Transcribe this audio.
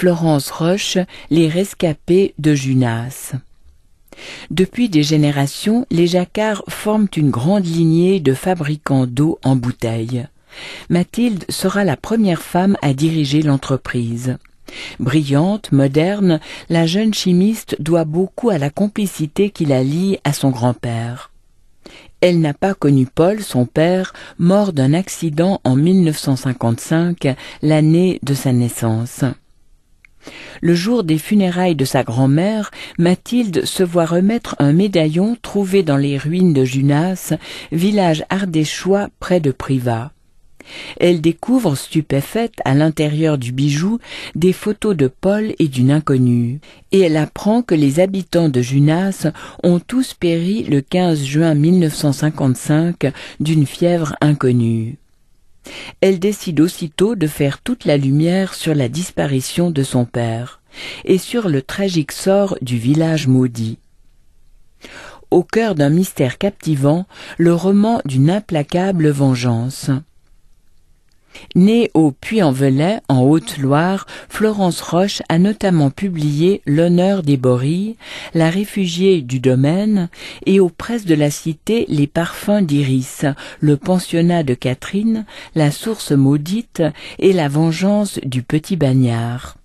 Florence Roche, Les rescapés de Junas. Depuis des générations, les Jacquard forment une grande lignée de fabricants d'eau en bouteille. Mathilde sera la première femme à diriger l'entreprise. Brillante, moderne, la jeune chimiste doit beaucoup à la complicité qui la lie à son grand-père. Elle n'a pas connu Paul, son père, mort d'un accident en 1955, l'année de sa naissance. Le jour des funérailles de sa grand-mère, Mathilde se voit remettre un médaillon trouvé dans les ruines de Junas, village ardéchois près de Privas. Elle découvre, stupéfaite, à l'intérieur du bijou, des photos de Paul et d'une inconnue, et elle apprend que les habitants de Junas ont tous péri le 15 juin 1955 d'une fièvre inconnue. Elle décide aussitôt de faire toute la lumière sur la disparition de son père et sur le tragique sort du village maudit. Au cœur d'un mystère captivant, le roman d'une implacable vengeance. Née au Puy-en-Velay, en Haute-Loire, Florence Roche a notamment publié L'honneur des Borilles, La réfugiée du domaine et aux presses de la Cité Les parfums d'Iris, Le pensionnat de Catherine, La source maudite et La vengeance du petit bagnard.